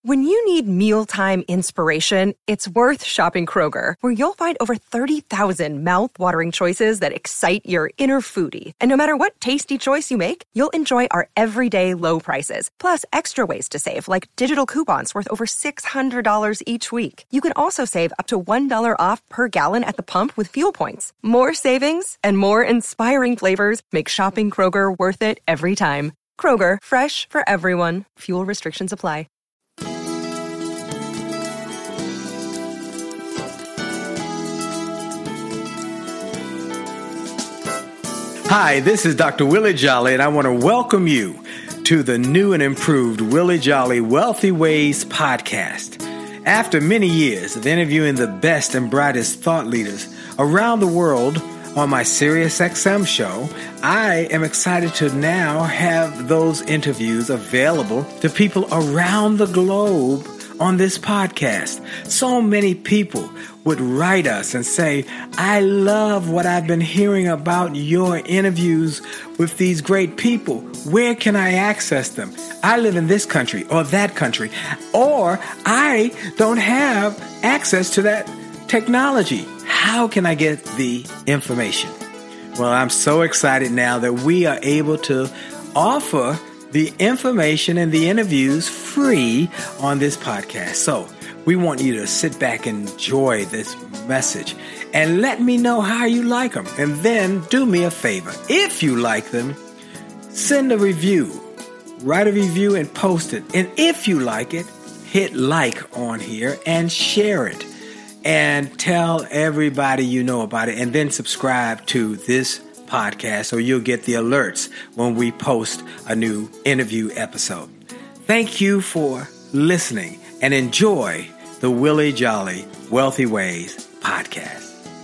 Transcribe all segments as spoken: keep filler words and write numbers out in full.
When you need mealtime inspiration, it's worth shopping Kroger, where you'll find over thirty thousand mouth-watering choices that excite your inner foodie. And no matter what tasty choice you make, you'll enjoy our everyday low prices, plus extra ways to save, like digital coupons worth over six hundred dollars each week. You can also save up to one dollar off per gallon at the pump with fuel points. More savings and more inspiring flavors make shopping Kroger worth it every time. Kroger, fresh for everyone. Fuel restrictions apply. Hi, this is Doctor Willie Jolly, and I want to welcome you to the new and improved Willie Jolly Wealthy Ways podcast. After many years of interviewing the best and brightest thought leaders around the world on my SiriusXM show, I am excited to now have those interviews available to people around the globe on this podcast. So many people would write us and say, I love what I've been hearing about your interviews with these great people. Where can I access them? I live in this country or that country, or I don't have access to that technology. How can I get the information? Well, I'm so excited now that we are able to offer the information and the interviews free on this podcast. So we want you to sit back and enjoy this message and let me know how you like them. And then do me a favor. If you like them, send a review, write a review and post it. And if you like it, hit like on here and share it and tell everybody you know about it, and then subscribe to this podcast so you'll get the alerts when we post a new interview episode. Thank you for listening and enjoy the Willie Jolly Wealthy Ways podcast.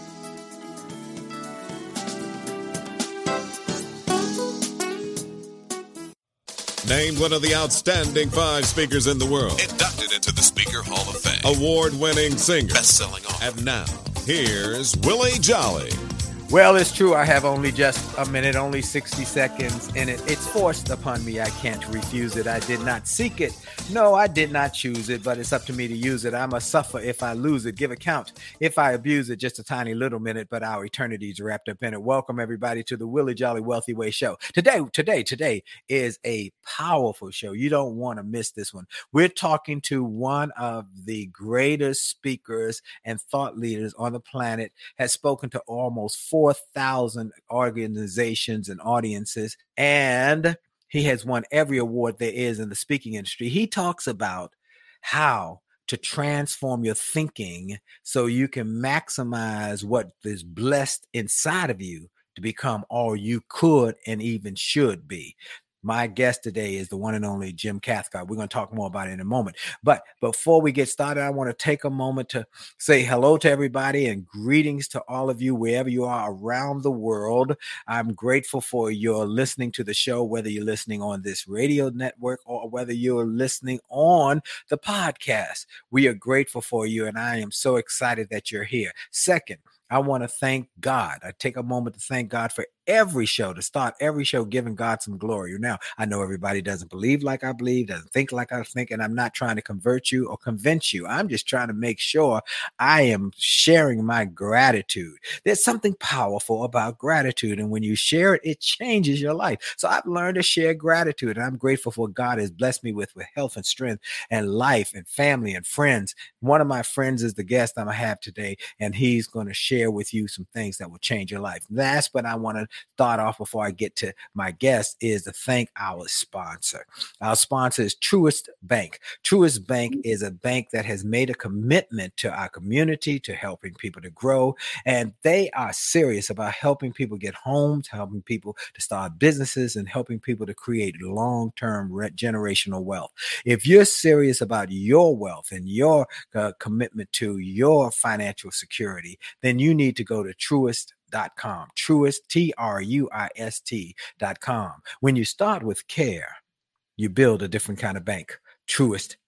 Named one of the outstanding five speakers in the world. Inducted into the Speaker Hall of Fame. Award-winning singer. Best-selling author. And now, here's Willie Jolly. Well, it's true. I have only just a minute, only sixty seconds in it. It's forced upon me. I can't refuse it. I did not seek it. No, I did not choose it, but it's up to me to use it. I must suffer if I lose it. Give account if I abuse it. Just a tiny little minute, but our eternity is wrapped up in it. Welcome, everybody, to the Willie Jolly Wealthy Way Show. Today, today, today is a powerful show. You don't want to miss this one. We're talking to one of the greatest speakers and thought leaders on the planet, has spoken to almost four thousand organizations and audiences, and he has won every award there is in the speaking industry. He talks about how to transform your thinking so you can maximize what is blessed inside of you to become all you could and even should be. My guest today is the one and only Jim Cathcart. We're going to talk more about it in a moment. But before we get started, I want to take a moment to say hello to everybody and greetings to all of you wherever you are around the world. I'm grateful for your listening to the show, whether you're listening on this radio network or whether you're listening on the podcast. We are grateful for you, and I am so excited that you're here. Second, I want to thank God. I take a moment to thank God for every show, to start every show giving God some glory. Now, I know everybody doesn't believe like I believe, doesn't think like I think, and I'm not trying to convert you or convince you. I'm just trying to make sure I am sharing my gratitude. There's something powerful about gratitude, and when you share it, it changes your life. So I've learned to share gratitude, and I'm grateful for what God has blessed me with, with health and strength and life and family and friends. One of my friends is the guest I'm going to have today, and he's going to share with you some things that will change your life. That's what I want to start off before I get to my guest, is to thank our sponsor. Our sponsor is Truist Bank. Truist Bank is a bank that has made a commitment to our community, to helping people to grow, and they are serious about helping people get homes, helping people to start businesses, and helping people to create long-term generational wealth. If you're serious about your wealth and your uh, commitment to your financial security, then you need to go to Truist dot com. Truist, T R U I S T dot com. When you start with care, you build a different kind of bank. Truist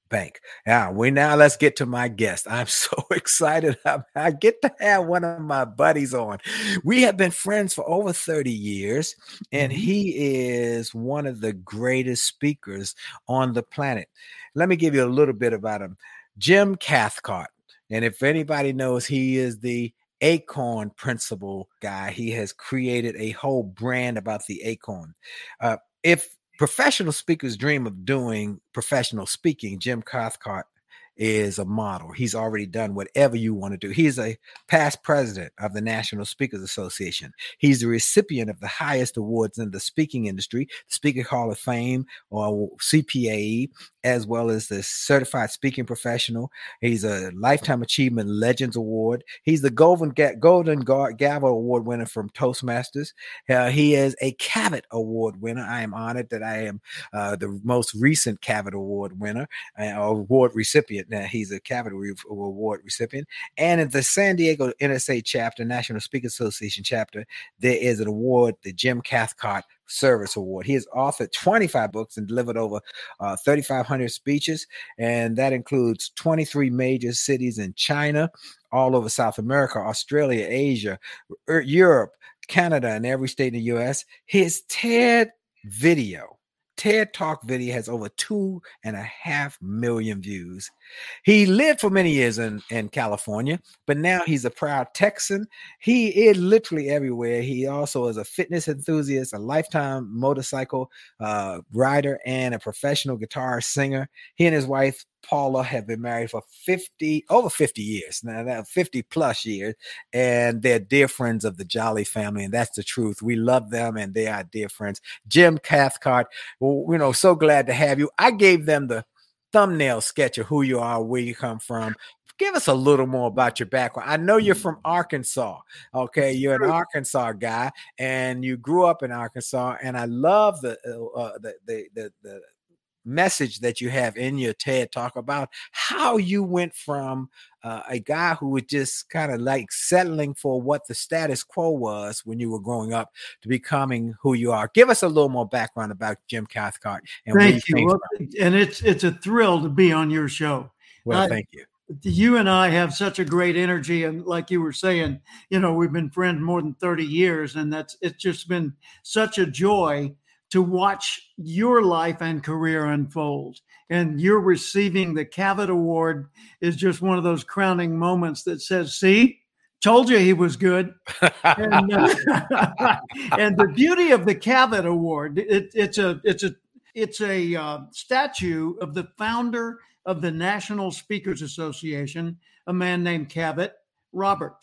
Bank. Now, we now let's get to my guest. I'm so excited. I, I get to have one of my buddies on. We have been friends for over thirty years, and Mm-hmm. he is one of the greatest speakers on the planet. Let me give you a little bit about him. Jim Cathcart. And if anybody knows, he is the Acorn Principle guy. He has created a whole brand about the Acorn. Uh, if professional speakers dream of doing professional speaking, Jim Cathcart is a model. He's already done whatever you want to do. He's a past president of the National Speakers Association. He's the recipient of the highest awards in the speaking industry, the Speaker Hall of Fame, or C P A E, as well as the Certified Speaking Professional. He's a Lifetime Achievement Legends Award. He's the Golden, Ga- Golden Ga- Gavel Award winner from Toastmasters. Uh, he is a Cavett Award winner. I am honored that I am uh, the most recent Cavett Award winner, uh, award recipient. Now, he's a Cavett Award recipient. And at the San Diego N S A chapter, National Speakers Association chapter, there is an award, the Jim Cathcart Service Award. He has authored twenty-five books and delivered over uh, thirty-five hundred speeches, and that includes twenty-three major cities in China, all over South America, Australia, Asia, Europe, Canada, and every state in the U S. His TED video, TED Talk video, has over two and a half million views. He lived for many years in, in California, but now he's a proud Texan. He is literally everywhere. He also is a fitness enthusiast, a lifetime motorcycle uh, rider, and a professional guitar singer. He and his wife, Paula, have been married for fifty, over fifty years, now that fifty plus years, and they're dear friends of the Jolly family, and that's the truth. We love them, and they are dear friends. Jim Cathcart, well, you know, so glad to have you. I gave them the thumbnail sketch of who you are, where you come from. Give us a little more about your background. I know you're from Arkansas. Okay, you're an Arkansas guy, and you grew up in Arkansas. And I love the uh, the, the the the message that you have in your TED Talk about how you went from uh, a guy who was just kind of like settling for what the status quo was when you were growing up to becoming who you are. Give us a little more background about Jim Cathcart. And thank you. Well, and it's it's a thrill to be on your show. Well, uh, thank you. You and I have such a great energy, and like you were saying, you know, we've been friends more than thirty years, and that's it's just been such a joy to watch your life and career unfold. And you're receiving the Cavett Award is just one of those crowning moments that says, see, told you he was good. and, uh, and the beauty of the Cavett Award, it, it's a it's a it's a uh, statue of the founder of the National Speakers Association, a man named Cavett, Robert.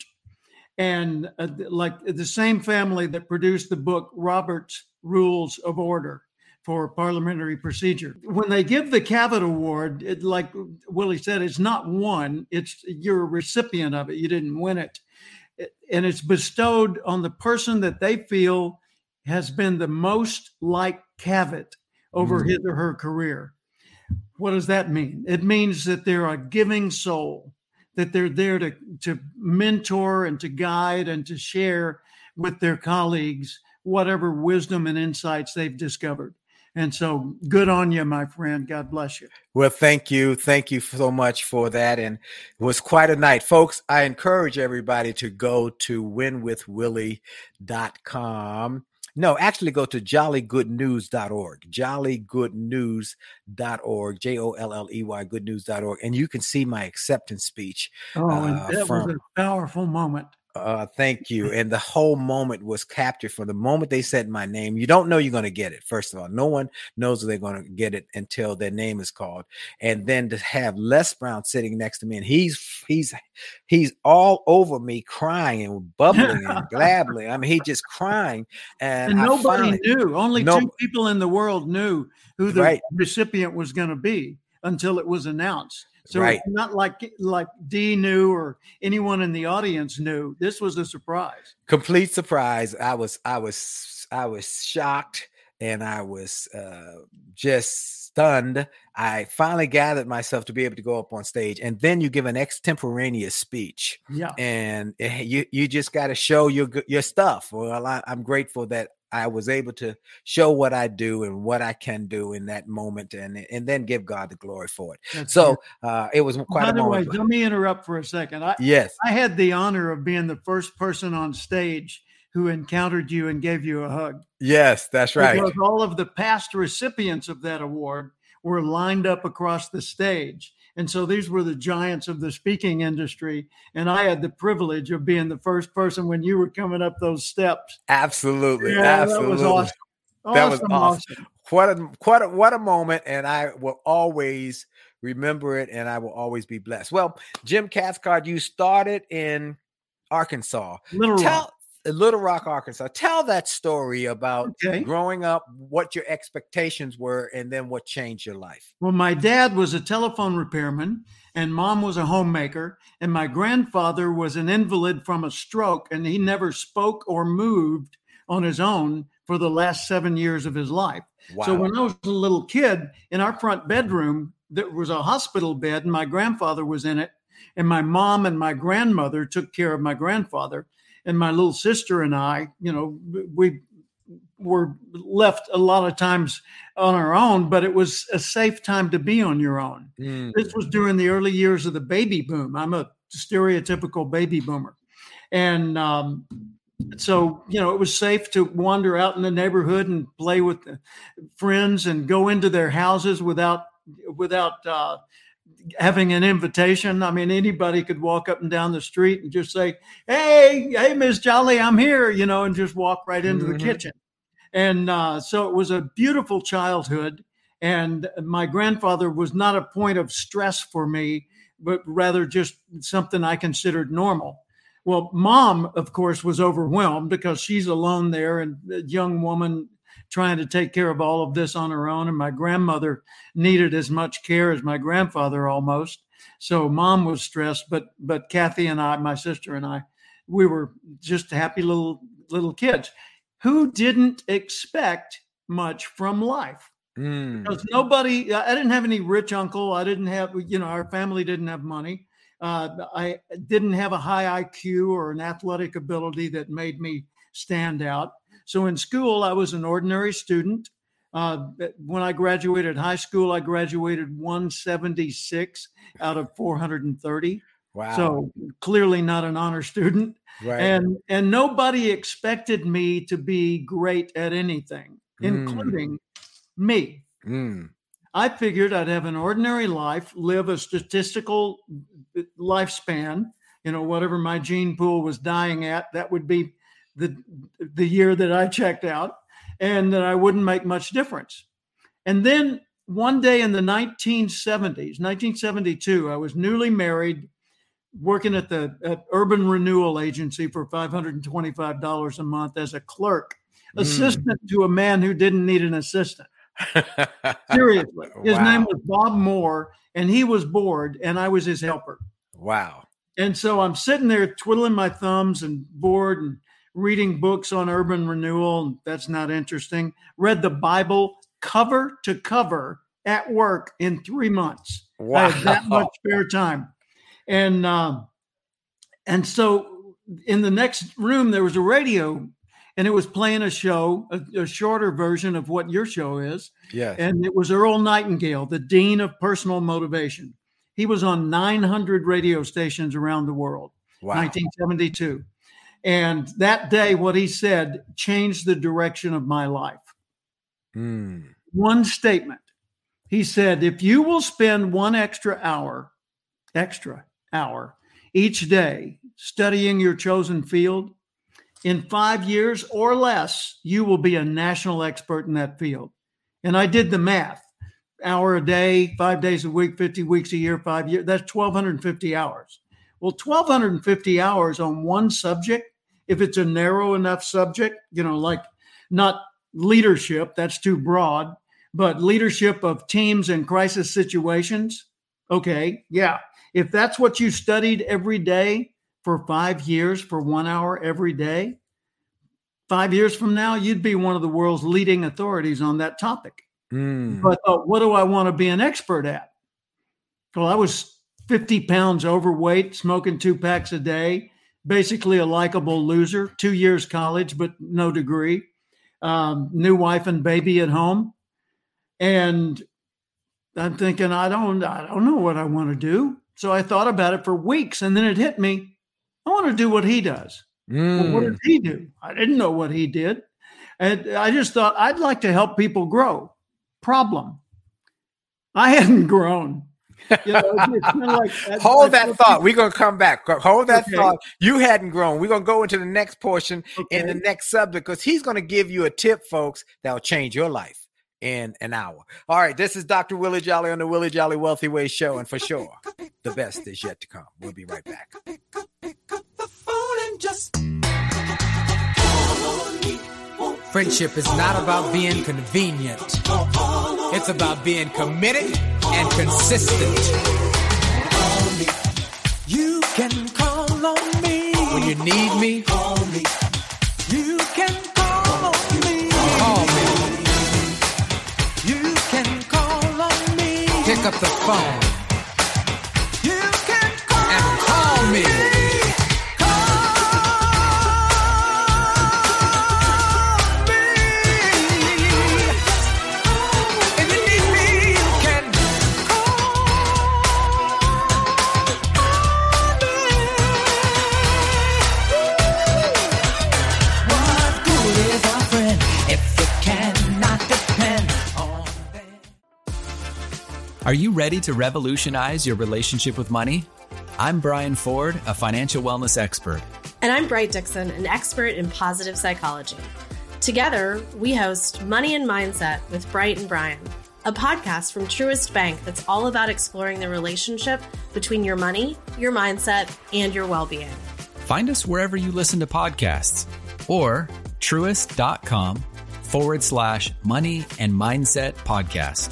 And uh, like the same family that produced the book, Robert's Rules of Order for Parliamentary Procedure. When they give the Cavett Award, it, like Willie said, it's not won, it's you're a recipient of it. You didn't win it. And it's bestowed on the person that they feel has been the most like Cavett over mm. his or her career. What does that mean? It means that they're a giving soul, that they're there to, to mentor and to guide and to share with their colleagues whatever wisdom and insights they've discovered. And so good on you, my friend. God bless you. Well, thank you. Thank you so much for that. And it was quite a night. Folks, I encourage everybody to go to win with willie dot com. No, actually go to jolly good news dot org, jolly good news dot org, J O L L E Y, good news dot org. And you can see my acceptance speech. Oh, and uh, that from, was a powerful moment. Uh, thank you. And the whole moment was captured from the moment they said my name. You don't know you're going to get it. First of all, no one knows they're going to get it until their name is called. And then to have Les Brown sitting next to me, and he's he's he's all over me, crying and bubbling and blabbling. I mean, he just crying, and, and nobody finally, knew. Only no, two people in the world knew who the right. recipient was going to be until it was announced. So right. it's not like like Dee knew or anyone in the audience knew. This was a surprise. Complete surprise. I was I was I was shocked, and I was uh, just stunned. I finally gathered myself to be able to go up on stage, and then you give an extemporaneous speech. Yeah, and you you just got to show your your stuff. Well, I, I'm grateful that I was able to show what I do and what I can do in that moment, and and then give God the glory for it. That's so uh, it was quite well, by a the moment. way, let me interrupt for a second. I, yes. I had the honor of being the first person on stage who encountered you and gave you a hug. Yes, that's right. Because all of the past recipients of that award were lined up across the stage. And so these were the giants of the speaking industry. And I had the privilege of being the first person when you were coming up those steps. Absolutely. Yeah, Absolutely. That was awesome. That awesome, was awesome. awesome. What a, what a, what a moment. And I will always remember it, and I will always be blessed. Well, Jim Cathcart, you started in Arkansas. Little Tell, Rock. Little Rock, Arkansas. Tell that story about okay. growing up, what your expectations were, and then what changed your life. Well, my dad was a telephone repairman, and mom was a homemaker, and my grandfather was an invalid from a stroke, and he never spoke or moved on his own for the last seven years of his life. Wow. So when I was a little kid, in our front bedroom, there was a hospital bed, and my grandfather was in it, and my mom and my grandmother took care of my grandfather. And my little sister and I, you know, we were left a lot of times on our own, but it was a safe time to be on your own. Mm. This was during the early years of the baby boom. I'm a stereotypical baby boomer. And um, so, you know, it was safe to wander out in the neighborhood and play with friends and go into their houses without, without, uh, having an invitation. I mean, anybody could walk up and down the street and just say, hey, hey, Miss Jolly, I'm here, you know, and just walk right into mm-hmm. the kitchen. And uh, so it was a beautiful childhood. And my grandfather was not a point of stress for me, but rather just something I considered normal. Well, mom, of course, was overwhelmed because she's alone there and a young woman trying to take care of all of this on her own. And my grandmother needed as much care as my grandfather almost. So mom was stressed, but, but Kathy and I, my sister and I, we were just happy little, little kids who didn't expect much from life. Mm. Because nobody, I didn't have any rich uncle. I didn't have, you know, our family didn't have money. Uh, I didn't have a high I Q or an athletic ability that made me stand out. So in school, I was an ordinary student. Uh, when I graduated high school, I graduated one seventy-six out of four hundred thirty. Wow. So clearly not an honor student. Right. And, and nobody expected me to be great at anything, mm. including me. Mm. I figured I'd have an ordinary life, live a statistical lifespan, you know, whatever my gene pool was dying at, that would be the the year that I checked out, and that I wouldn't make much difference. And then one day in the nineteen seventies, nineteen seventy-two, I was newly married, working at the at Urban Renewal Agency for five hundred twenty-five dollars a month as a clerk, mm. assistant to a man who didn't need an assistant. Seriously. His wow. name was Bob Moore, and he was bored, and I was his helper. Wow. And so I'm sitting there twiddling my thumbs and bored and reading books on urban renewal. And that's not interesting. Read the Bible cover to cover at work in three months. Wow. I had that much spare time. And, um, and so in the next room, there was a radio, and it was playing a show, a, a shorter version of what your show is. Yes. And it was Earl Nightingale, the dean of personal motivation. He was on nine hundred radio stations around the world, wow. nineteen seventy-two. And that day, what he said changed the direction of my life. Mm. One statement. He said, if you will spend one extra hour, extra hour each day studying your chosen field, in five years or less, you will be a national expert in that field. And I did the math. Hour a day, five days a week, fifty weeks a year, five years. That's twelve fifty hours. Well, twelve fifty hours on one subject, if it's a narrow enough subject, you know, like not leadership, that's too broad, but leadership of teams in crisis situations. Okay, yeah. If that's what you studied every day for five years, for one hour every day, five years from now, you'd be one of the world's leading authorities on that topic. Mm. But uh, what do I want to be an expert at? Well, I was fifty pounds overweight, smoking two packs a day, basically a likable loser, two years college, but no degree. um, new wife and baby at home. And I'm thinking, I don't, I don't know what I want to do. So I thought about it for weeks, and then it hit me. I want to do what he does. Mm. Well, what did he do? I didn't know what he did. And I just thought, I'd like to help people grow. Problem. I hadn't grown. You know, it's kind of like, Hold that thought. We're going to come back. Hold that Okay. thought. You hadn't grown. We're going to go into the next portion Okay. in the next subject, because he's going to give you a tip, folks, that will change your life in an hour. All right. This is Doctor Willie Jolly on the Willie Jolly Wealthy Way Show. And for sure, the best is yet to come. We'll be right back. Friendship is not about being convenient. It's about being committed and consistent. You can call on me when you need me. You can call on me. Call me. You can call on me. Pick up the phone. You can call and call me. Are you ready to revolutionize your relationship with money? I'm Brian Ford, a financial wellness expert. And I'm Bright Dixon, an expert in positive psychology. Together, we host Money and Mindset with Bright and Brian, a podcast from Truist Bank that's all about exploring the relationship between your money, your mindset, and your well-being. Find us wherever you listen to podcasts or truist.com forward slash money and mindset podcast.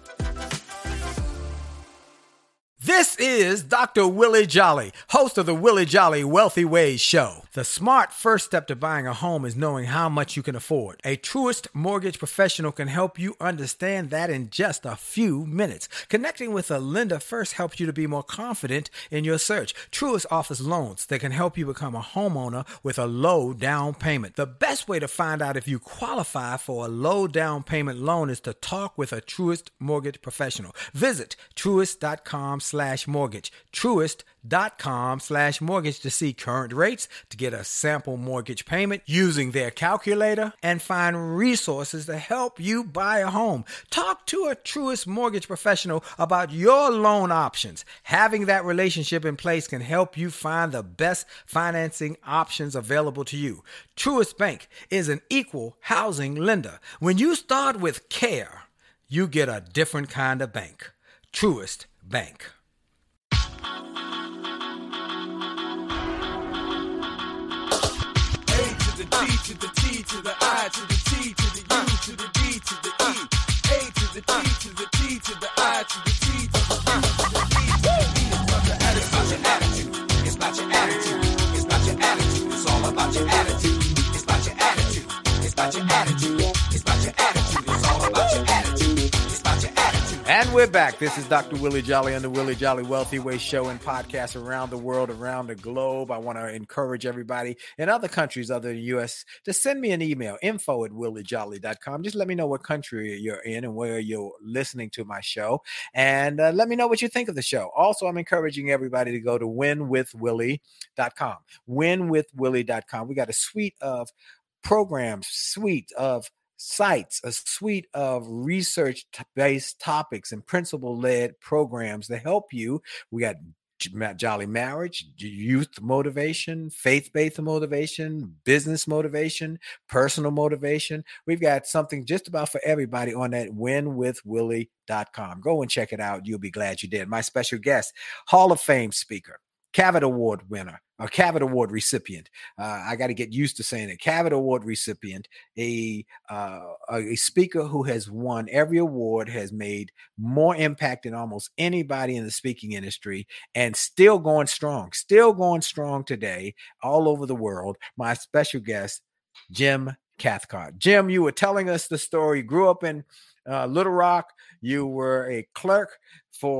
This is Doctor Willie Jolly, host of the Willie Jolly Wealthy Ways Show. The smart first step to buying a home is knowing how much you can afford. A Truist mortgage professional can help you understand that in just a few minutes. Connecting with a lender first helps you to be more confident in your search. Truist offers loans that can help you become a homeowner with a low down payment. The best way to find out if you qualify for a low down payment loan is to talk with a Truist mortgage professional. Visit truist.com slash mortgage. Truist.com slash mortgage to see current rates, to get a sample mortgage payment using their calculator, and find resources to help you buy a home. Talk to a Truist mortgage professional about your loan options. Having that relationship in place can help you find the best financing options available to you. Truist Bank is an equal housing lender. When you start with care, you get a different kind of bank. Truist Bank. D to the T to the I to the T to the U to the D to the E. A to the D to the T to the I to the T to the U to the E to the E. It's about your attitude. It's about your attitude. It's about your attitude. It's all about your attitude. It's about your attitude. It's about your attitude. It's about your attitude. It's all about your attitude. It's about your attitude. And we're back. This is Doctor Willie Jolly on the Willie Jolly Wealthy Way Show and podcast around the world, around the globe. I want to encourage everybody in other countries other than the U S to send me an email, info at willie jolly dot com. Just let me know what country you're in and where you're listening to my show. And uh, let me know what you think of the show. Also, I'm encouraging everybody to go to win with willie dot com. win with willie dot com. We got a suite of programs, suite of sites, a suite of research-based topics and principle-led programs that help you. We got Jolly Marriage, youth motivation, faith-based motivation, business motivation, personal motivation. We've got something just about for everybody on that win with willie dot com. Go and check it out. You'll be glad you did. My special guest, Hall of Fame speaker, Cavett Award winner, a Cavett Award recipient. Uh, I got to get used to saying it. Cavett Award recipient, a uh, a speaker who has won every award, has made more impact than almost anybody in the speaking industry, and still going strong, still going strong today all over the world. My special guest, Jim Cathcart. Jim, you were telling us the story. You grew up in uh, Little Rock. You were a clerk for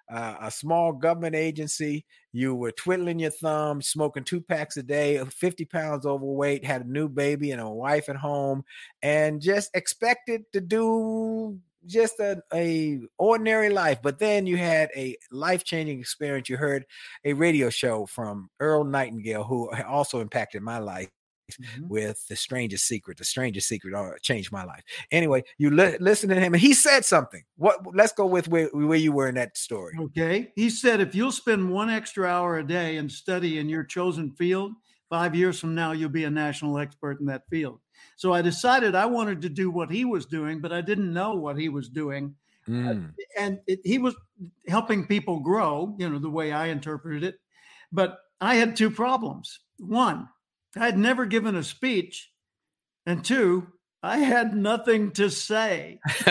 uh, a small government agency. You were twiddling your thumbs, smoking two packs a day, fifty pounds overweight, had a new baby and a wife at home, and just expected to do just a, a ordinary life. But then you had a life-changing experience. You heard a radio show from Earl Nightingale, who also impacted my life. Mm-hmm. With The Strangest Secret. The Strangest Secret oh, changed my life. Anyway, you li- listen to him and he said something. What? Let's go with where, where you were in that story. Okay. He said, if you'll spend one extra hour a day and study in your chosen field, five years from now, you'll be a national expert in that field. So I decided I wanted to do what he was doing, but I didn't know what he was doing. Mm. Uh, and it, he was helping people grow, you know, the way I interpreted it. But I had two problems. One, I had never given a speech. And two, I had nothing to say. So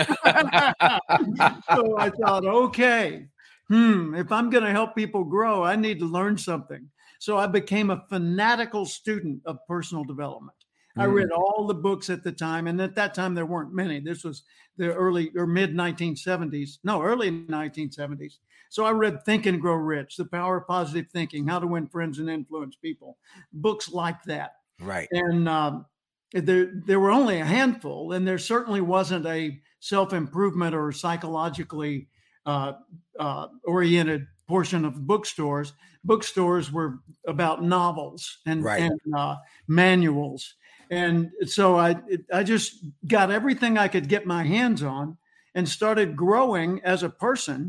I thought, okay, hmm, if I'm going to help people grow, I need to learn something. So I became a fanatical student of personal development. Mm. I read all the books at the time. And at that time, there weren't many. This was the early or mid nineteen seventies. No, early nineteen seventies. So I read Think and Grow Rich, The Power of Positive Thinking, How to Win Friends and Influence People, books like that. Right. And um, there, there were only a handful, and there certainly wasn't a self-improvement or psychologically uh, uh, oriented portion of bookstores. Bookstores were about novels and, right. and uh, manuals. And so I, I just got everything I could get my hands on and started growing as a person.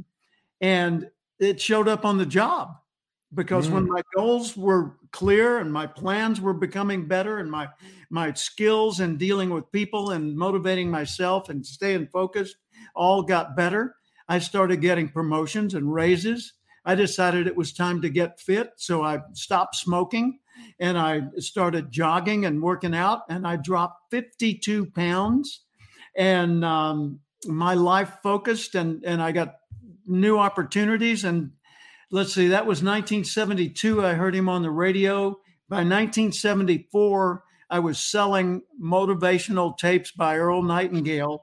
And it showed up on the job because mm. when my goals were clear and my plans were becoming better and my, my skills in dealing with people and motivating myself and staying focused all got better, I started getting promotions and raises. I decided it was time to get fit. So I stopped smoking and I started jogging and working out, and I dropped fifty-two pounds, and um, my life focused, and, and I got new opportunities. And let's see, that was nineteen seventy-two. I heard him on the radio. By nineteen seventy-four, I was selling motivational tapes by Earl Nightingale,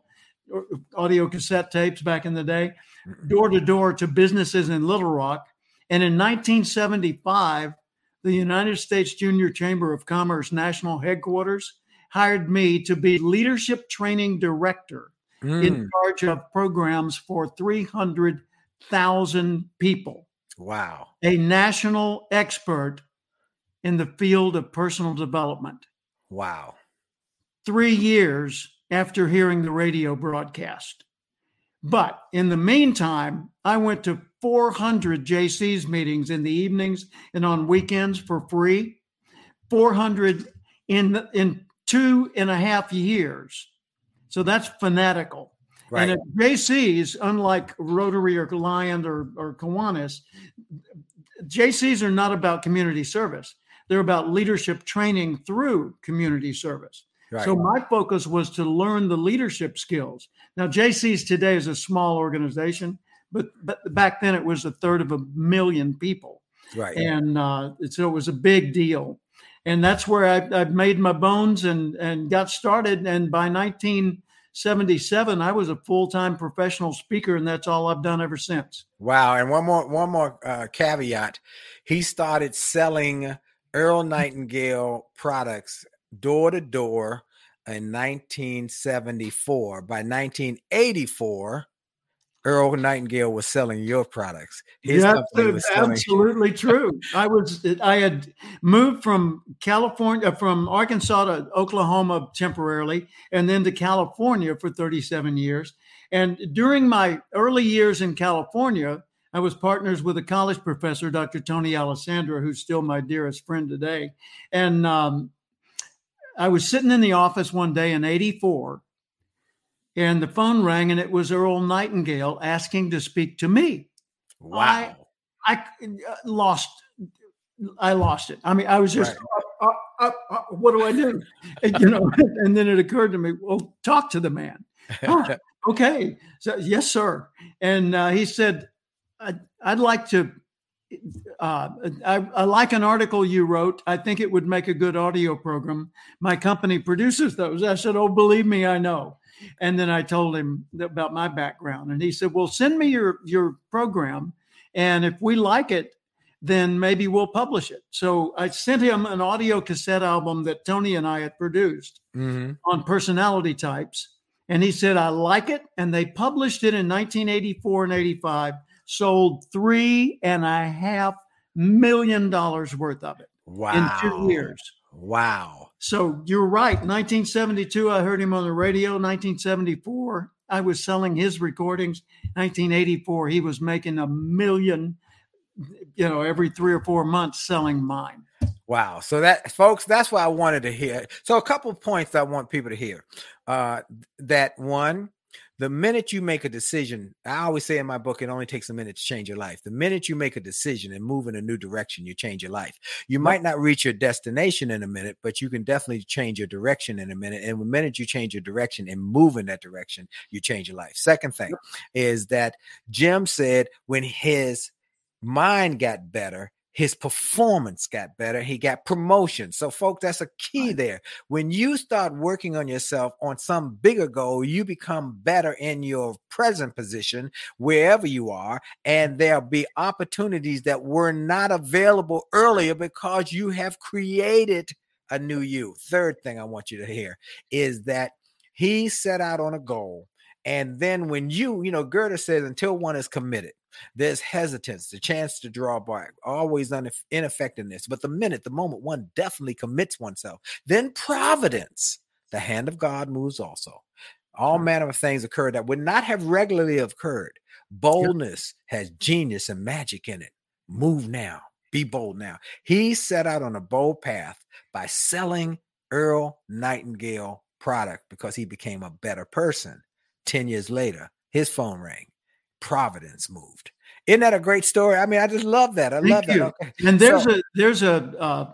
audio cassette tapes back in the day, door to door to businesses in Little Rock. And in nineteen seventy-five, the United States Junior Chamber of Commerce National Headquarters hired me to be leadership training director mm. in charge of programs for three hundred thousand people. Wow. A national expert in the field of personal development. Wow. Three years after hearing the radio broadcast. But in the meantime, I went to four hundred J C's meetings in the evenings and on weekends for free. four hundred in, in two and a half years. So that's fanatical. Right. And at J C's, unlike Rotary or Lion or, or Kiwanis, J C's are not about community service. They're about leadership training through community service. Right. So my focus was to learn the leadership skills. Now, J C's today is a small organization, but, but back then it was a third of a million people. Right. And uh, so it was a big deal. And that's where I, I made my bones and, and got started. And by nineteen seventy-seven, I was a full-time professional speaker, and that's all I've done ever since. Wow. And one more, one more uh, caveat. He started selling Earl Nightingale products door to door in nineteen seventy-four. By nineteen eighty-four, Earl Nightingale was selling your products. His That's company was selling- absolutely true. I was, I had moved from California, from Arkansas to Oklahoma temporarily, and then to California for thirty-seven years. And during my early years in California, I was partners with a college professor, Doctor Tony Alessandra, who's still my dearest friend today. And um, I was sitting in the office one day in eighty-four, and the phone rang, and it was Earl Nightingale asking to speak to me. Wow. I, I lost, I lost it. I mean, I was just, right. uh, uh, uh, what do I do? And, you know, and then it occurred to me, well, talk to the man. Huh, okay. So, yes, sir. And uh, he said, I'd, I'd like to, uh, I, I like an article you wrote. I think it would make a good audio program. My company produces those. I said, oh, believe me, I know. And then I told him about my background. And he said, well, send me your, your program And if we like it, then maybe we'll publish it. So I sent him an audio cassette album that Tony and I had produced Mm-hmm. on personality types. And he said, I like it. And they published it in nineteen eighty-four and eighty-five, sold three and a half million dollars worth of it Wow. in two years. Wow. So you're right. nineteen seventy-two, I heard him on the radio. nineteen seventy-four, I was selling his recordings. nineteen eighty-four, he was making a million, you know, every three or four months selling mine. Wow. So that, folks, that's what I wanted to hear. So a couple of points I want people to hear. Uh, that one, the minute you make a decision, I always say in my book, it only takes a minute to change your life. The minute you make a decision and move in a new direction, you change your life. You might not reach your destination in a minute, but you can definitely change your direction in a minute. And the minute you change your direction and move in that direction, you change your life. Second thing is that Jim said when his mind got better, his performance got better. He got promotion. So, folks, that's a key there. When you start working on yourself on some bigger goal, you become better in your present position, wherever you are. And there'll be opportunities that were not available earlier because you have created a new you. Third thing I want you to hear is that he set out on a goal. And then when you, you know, Goethe says, until one is committed, there's hesitance, the chance to draw back, always ineffectiveness. But the minute, the moment one definitely commits oneself, then providence, the hand of God moves also. All manner of things occur that would not have regularly occurred. Boldness yep. has genius and magic in it. Move now. Be bold now. He set out on a bold path by selling Earl Nightingale product because he became a better person. Ten years later, his phone rang. Providence moved. Isn't that a great story? I mean, I just love that. I Thank love you. that. Okay. And there's so, a there's a uh,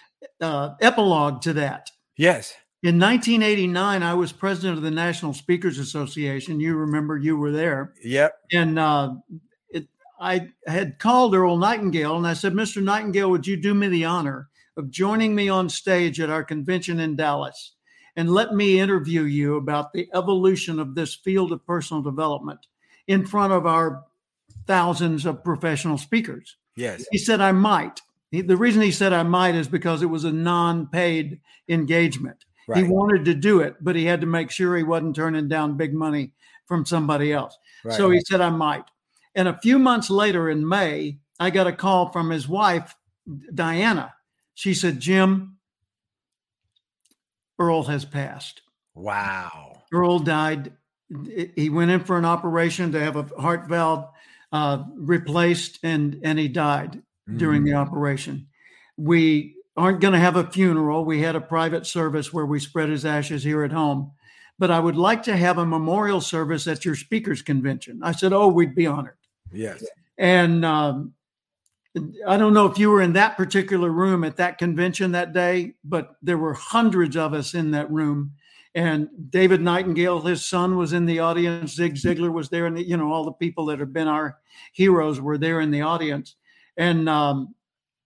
uh, epilogue to that. Yes. In nineteen eighty-nine, I was president of the National Speakers Association. You remember you were there. Yep. And uh, it, I had called Earl Nightingale and I said, Mister Nightingale, would you do me the honor of joining me on stage at our convention in Dallas and let me interview you about the evolution of this field of personal development in front of our thousands of professional speakers? Yes. He said, I might. He, the reason he said I might is because it was a non-paid engagement. Right. He wanted to do it, but he had to make sure he wasn't turning down big money from somebody else. Right. So he said, I might. And a few months later in May, I got a call from his wife, Diana. She said, Jim, Earl has passed. Wow. Earl died. He went in for an operation to have a heart valve uh, replaced, and, and he died mm. during the operation. We aren't going to have a funeral. We had a private service where we spread his ashes here at home. But I would like to have a memorial service at your speakers convention. I said, oh, we'd be honored. Yes. And um, I don't know if you were in that particular room at that convention that day, but there were hundreds of us in that room. And David Nightingale, his son, was in the audience. Zig Ziglar was there. And, you know, all the people that have been our heroes were there in the audience. And um,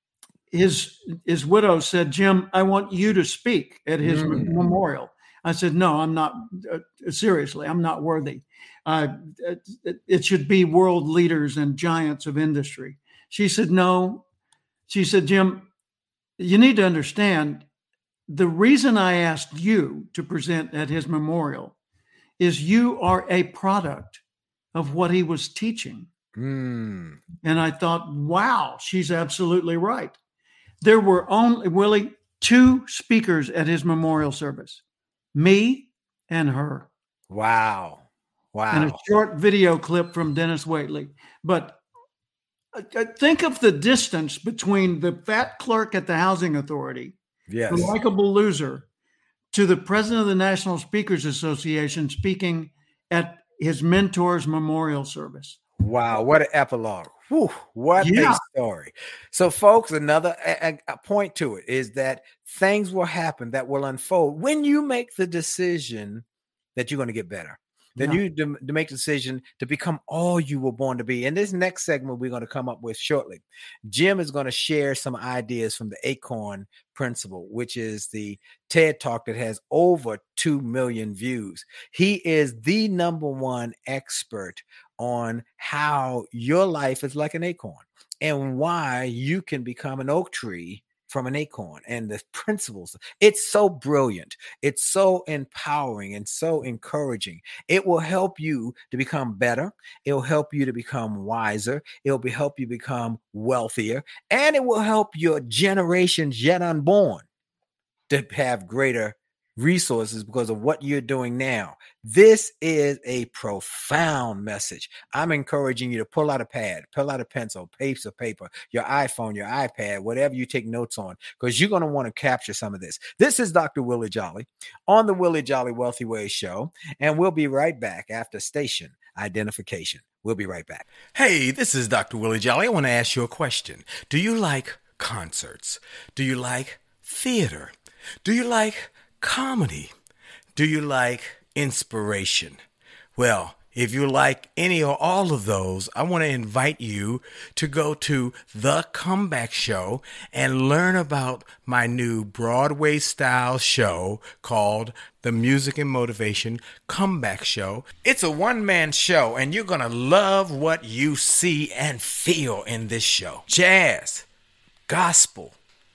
his his widow said, Jim, I want you to speak at his mm. memorial. I said, no, I'm not. Uh, seriously, I'm not worthy. Uh, it, it should be world leaders and giants of industry. She said, no. She said, Jim, you need to understand, the reason I asked you to present at his memorial is you are a product of what he was teaching. Mm. And I thought, wow, she's absolutely right. There were only, Willie, two speakers at his memorial service, me and her. Wow. Wow. And a short video clip from Dennis Waitley. But think of the distance between the fat clerk at the Housing Authority, yes, the likable loser, to the president of the National Speakers Association speaking at his mentor's memorial service. Wow, what an epilogue. Whew, what yeah. a story. So, folks, another a, a point to it is that things will happen that will unfold when you make the decision that you're going to get better. Then yeah. you to, to make the decision to become all you were born to be. In this next segment, we're going to come up with shortly, Jim is going to share some ideas from the ACORN Principle, which is the TED Talk that has over two million views. He is the number one expert on how your life is like an acorn and why you can become an oak tree from an acorn and the principles. It's so brilliant. It's so empowering and so encouraging. It will help you to become better. It'll help you to become wiser. It'll be, help you become wealthier, and it will help your generations yet unborn to have greater resources because of what you're doing now. This is a profound message. I'm encouraging you to pull out a pad, pull out a pencil, piece of paper, your iPhone, your iPad, whatever you take notes on, because you're going to want to capture some of this. This is Doctor Willie Jolly on the Willie Jolly Wealthy Ways Show, and we'll be right back after station identification. We'll be right back. Hey, this is Doctor Willie Jolly. I want to ask you a question. Do you like concerts? Do you like theater? Do you like comedy? Do you like inspiration? Well, if you like any or all of those, I want to invite you to go to The Comeback Show and learn about my new Broadway style show called The Music and Motivation Comeback Show. It's a one-man show, and you're going to love what you see and feel in this show. Jazz, gospel,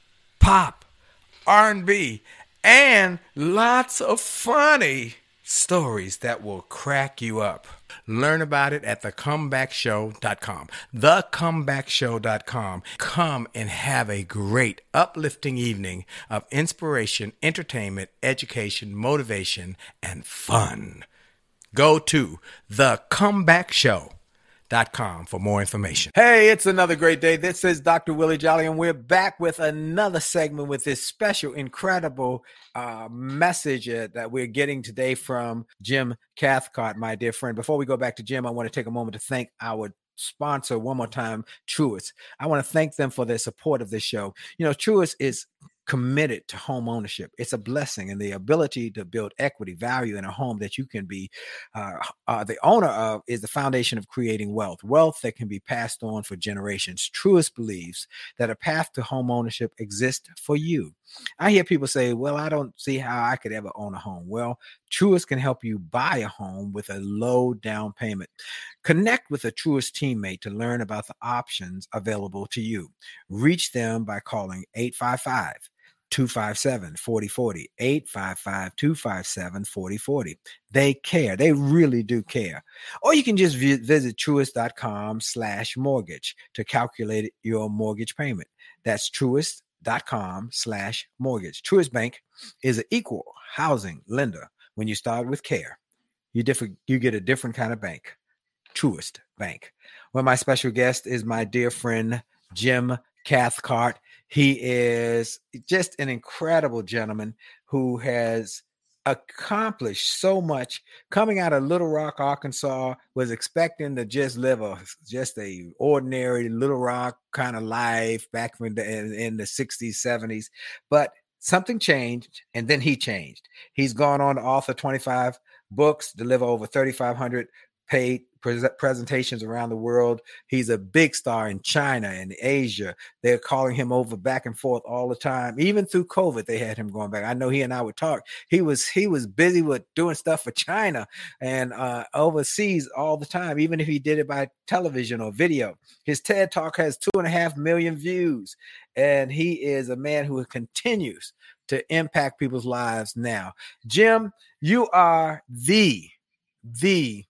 pop, R and B, and lots of funny stories that will crack you up. Learn about it at the comeback show dot com. the comeback show dot com. Come and have a great, uplifting evening of inspiration, entertainment, education, motivation, and fun. Go to the comeback show dot com for more information. Hey, it's another great day. This is Doctor Willie Jolly, and we're back with another segment with this special, incredible uh, message uh, that we're getting today from Jim Cathcart, my dear friend. Before we go back to Jim, I want to take a moment to thank our sponsor one more time, Truist. I want to thank them for their support of this show. You know, Truist is committed to home ownership. It's a blessing, and the ability to build equity value in a home that you can be uh, uh, the owner of is the foundation of creating wealth, wealth that can be passed on for generations. Truist believes that a path to home ownership exists for you. I hear people say, well, I don't see how I could ever own a home. Well, Truist can help you buy a home with a low down payment. Connect with a Truist teammate to learn about the options available to you. Reach them by calling eight five five, two five seven, four zero four zero, eight five five, two five seven, four zero four zero. They care. They really do care. Or you can just vi- visit truist.com slash mortgage to calculate your mortgage payment. That's truist.com slash mortgage. Truist Bank is an equal housing lender. When you start with care, you different, you get a different kind of bank. Truist Bank. Well, my special guest is my dear friend, Jim Cathcart. He is just an incredible gentleman who has accomplished so much. Coming out of Little Rock, Arkansas, was expecting to just live a just a ordinary Little Rock kind of life back in the, in, in the sixties, seventies, but something changed, and then he changed. He's gone on to author twenty-five books, deliver over thirty-five hundred paid pre- presentations around the world. He's a big star in China and Asia. They're calling him over back and forth all the time. Even through COVID, they had him going back. I know he and I would talk. He was he was busy with doing stuff for China and uh, overseas all the time, even if he did it by television or video. His TED Talk has two and a half million views, and he is a man who continues to impact people's lives now. Jim, you are the, the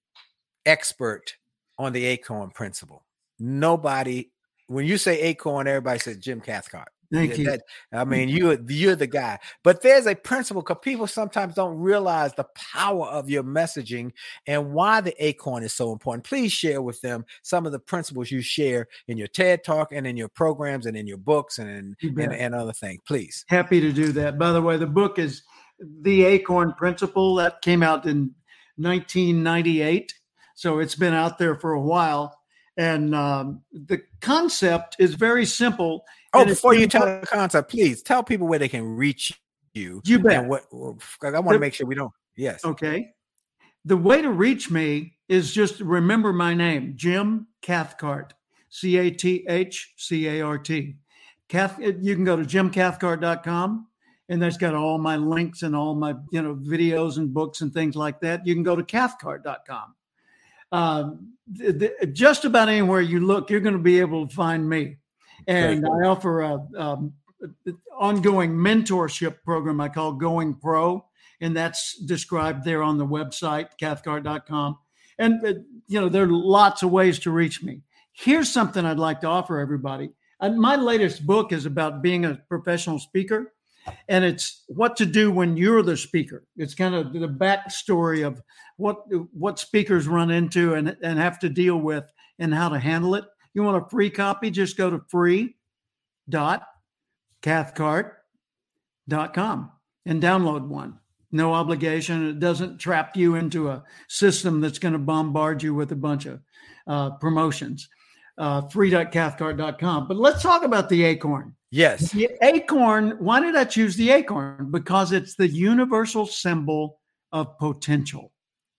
expert on the ACORN principle. Nobody, when you say ACORN, everybody says Jim Cathcart. Thank you. That, I mean, you're, you're the guy. But there's a principle, because people sometimes don't realize the power of your messaging and why the ACORN is so important. Please share with them some of the principles you share in your TED Talk and in your programs and in your books and in, and, and other things. Please. Happy to do that. By the way, the book is The ACORN Principle. That came out in nineteen ninety-eight. So it's been out there for a while. And um, the concept is very simple. Oh, before you tell the concept, please tell people where they can reach you. You bet. And what, I want to make sure we don't. Yes. Okay. The way to reach me is just remember my name, Jim Cathcart, C A T H C A R T. Cath, you can go to jim cathcart dot com, and that's got all my links and all my, you know, videos and books and things like that. You can go to cathcart dot com. uh, th- th- just about anywhere you look, you're going to be able to find me. And I offer a, um, ongoing mentorship program I call Going Pro, and that's described there on the website, cathcart dot com. And, uh, you know, there are lots of ways to reach me. Here's something I'd like to offer everybody. And my latest book is about being a professional speaker, and it's what to do when you're the speaker. It's kind of the backstory of what what speakers run into and, and have to deal with and how to handle it. You want a free copy? Just go to free dot cathcart dot com and download one. No obligation. It doesn't trap you into a system that's going to bombard you with a bunch of uh, promotions. Uh, free dot cathcart dot com. But let's talk about the acorn. Yes. The acorn, why did I choose the acorn? Because it's the universal symbol of potential.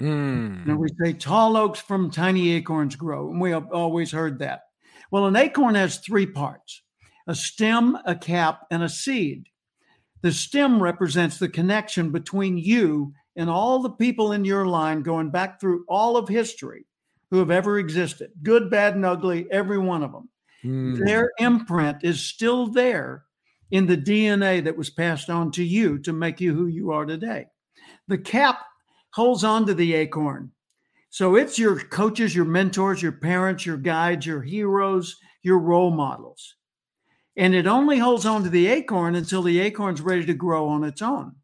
Mm. And we say tall oaks from tiny acorns grow. And we have always heard that. Well, an acorn has three parts: a stem, a cap, and a seed. The stem represents the connection between you and all the people in your line going back through all of history who have ever existed, good, bad, and ugly, every one of them. Mm. Their imprint is still there in the D N A that was passed on to you to make you who you are today. The cap holds on to the acorn. So it's your coaches, your mentors, your parents, your guides, your heroes, your role models. And it only holds on to the acorn until the acorn's ready to grow on its own.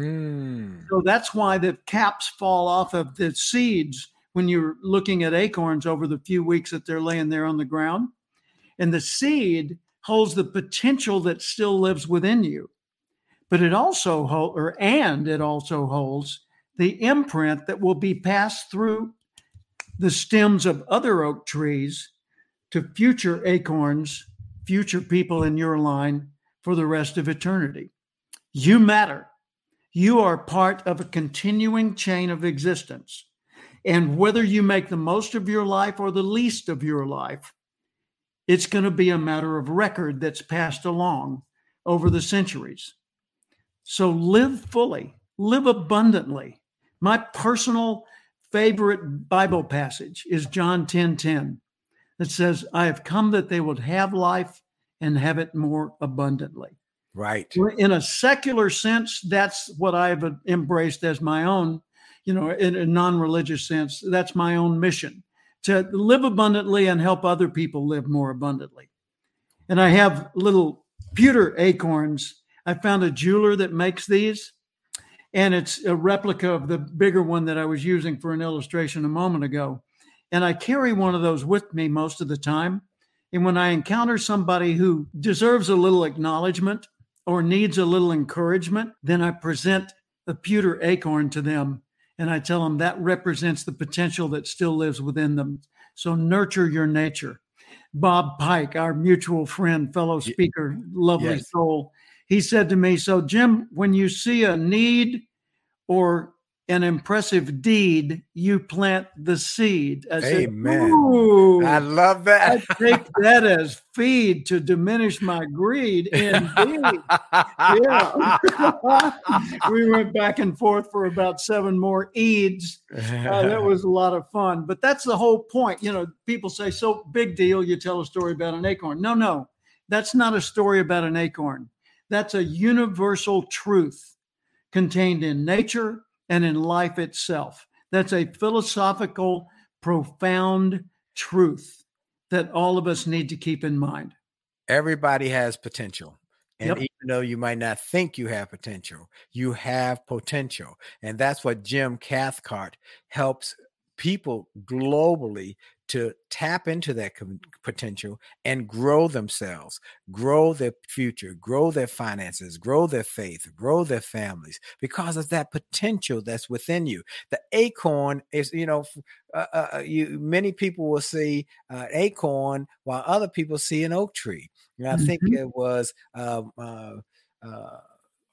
Mm. So that's why the caps fall off of the seeds when you're looking at acorns over the few weeks that they're laying there on the ground. And the seed holds the potential that still lives within you. But it also holds, or and it also holds the imprint that will be passed through the stems of other oak trees to future acorns, future people in your line for the rest of eternity. You matter. You are part of a continuing chain of existence. And whether you make the most of your life or the least of your life, it's going to be a matter of record that's passed along over the centuries. So live fully, live abundantly. My personal favorite Bible passage is John ten ten. That says, I have come that they would have life and have it more abundantly. Right. In a secular sense, that's what I've embraced as my own, you know, in a non-religious sense, that's my own mission, to live abundantly and help other people live more abundantly. And I have little pewter acorns. I found a jeweler that makes these, and it's a replica of the bigger one that I was using for an illustration a moment ago. And I carry one of those with me most of the time. And when I encounter somebody who deserves a little acknowledgement or needs a little encouragement, then I present a pewter acorn to them. And I tell them that represents the potential that still lives within them. So nurture your nature. Bob Pike, our mutual friend, fellow speaker, lovely Yes. soul, he said to me, so Jim, when you see a need or an impressive deed, you plant the seed. I said, Amen. Ooh, I love that. I take that as feed to diminish my greed. Indeed. Yeah. We went back and forth for about seven more Eids. Uh, that was a lot of fun. But that's the whole point. You know, people say, so big deal, you tell a story about an acorn. No, no, that's not a story about an acorn. That's a universal truth contained in nature and in life itself. That's a philosophical, profound truth that all of us need to keep in mind. Everybody has potential. And Yep. even though you might not think you have potential, you have potential. And that's what Jim Cathcart helps people globally to tap into that com- potential and grow themselves, grow their future, grow their finances, grow their faith, grow their families because of that potential that's within you. The acorn is, you know, uh, uh, you many people will see uh, acorn while other people see an oak tree. And I think Mhm. it was um, uh, uh,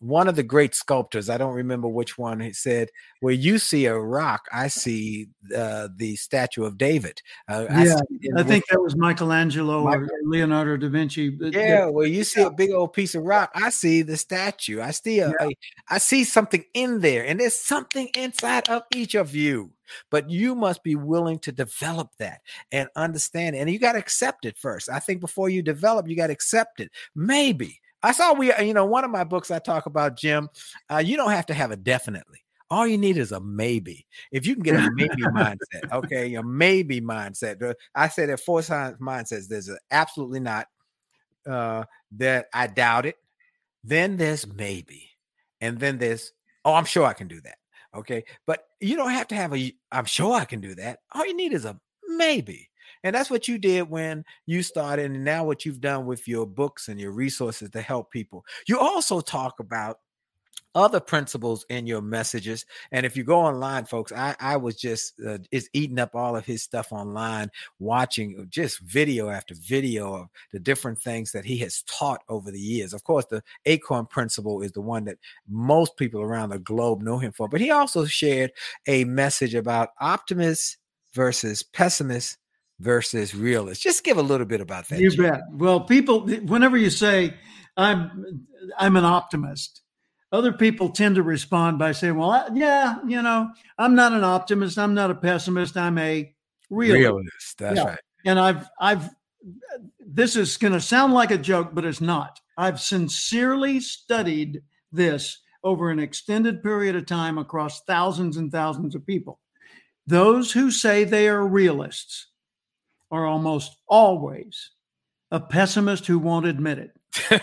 one of the great sculptors, I don't remember which one, he said, where you see a rock, I see uh, the statue of David. Uh, yeah, I, I, see I think that was Michelangelo Michael. or Leonardo da Vinci. Yeah, well, you see a big old piece of rock, I see the statue. I see a, yeah. a I see something in there, and there's something inside of each of you. But you must be willing to develop that and understand it. And you got to accept it first. I think before you develop, you got to accept it. Maybe. I saw we, you know, one of my books I talk about, Jim, uh, you don't have to have a definitely. All you need is a maybe. If you can get a maybe mindset, okay, a maybe mindset. I said that four times mindsets. There's a absolutely not, uh, that I doubt it. Then there's maybe. And then there's, oh, I'm sure I can do that. Okay. But you don't have to have a, I'm sure I can do that. All you need is a maybe. And that's what you did when you started. And now what you've done with your books and your resources to help people. You also talk about other principles in your messages. And if you go online, folks, I, I was just uh, is eating up all of his stuff online, watching just video after video of the different things that he has taught over the years. Of course, the ACORN principle is the one that most people around the globe know him for. But he also shared a message about optimists versus pessimists versus realists. Just give a little bit about that. You Jim. bet. Well, people, whenever you say I'm, I'm an optimist, other people tend to respond by saying, well, I, yeah, you know, I'm not an optimist. I'm not a pessimist. I'm a realist. Realist. That's yeah. right. And I've, I've, this is going to sound like a joke, but it's not. I've sincerely studied this over an extended period of time across thousands and thousands of people. Those who say they are realists are almost always a pessimist who won't admit it.